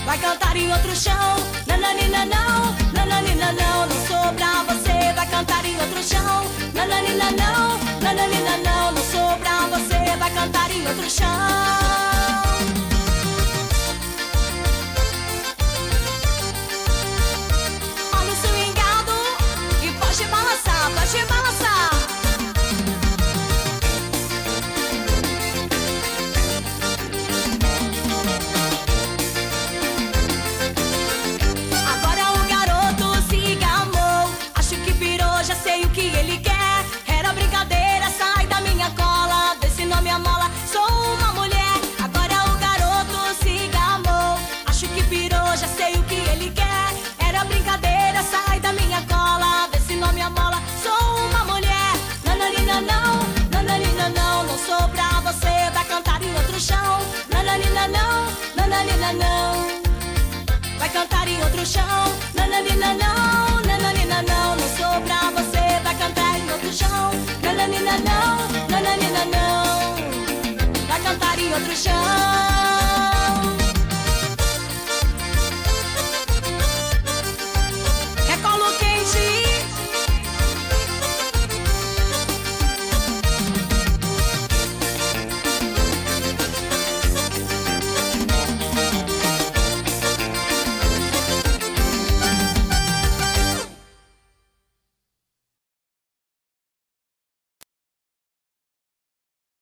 vai cantar em outro chão. Nananina não, nananina não, não sou pra você, vai cantar em outro chão. Nananina não, nananina não, não sou pra você, vai cantar em outro chão. Olha o swingado e pode balançar, pode balançar. Agora o garoto se gamou, acho que pirou, já sei o que ele quer. Era brincadeira, sai da minha cola, vê se não me amola, sou uma mulher. Agora o garoto se gamou, acho que pirou, já sei o que ele quer. Era brincadeira, sai da minha cola, vê se não me amola, sou uma mulher. Nananina não, nananina não, não sou pra você, vai cantar em outro chão. Nananina não, nananina não, vai cantar em outro chão. Nananina não, nananina não, não sou pra você, vai cantar em outro chão. Nananina não, nananina não, vai cantar em outro chão.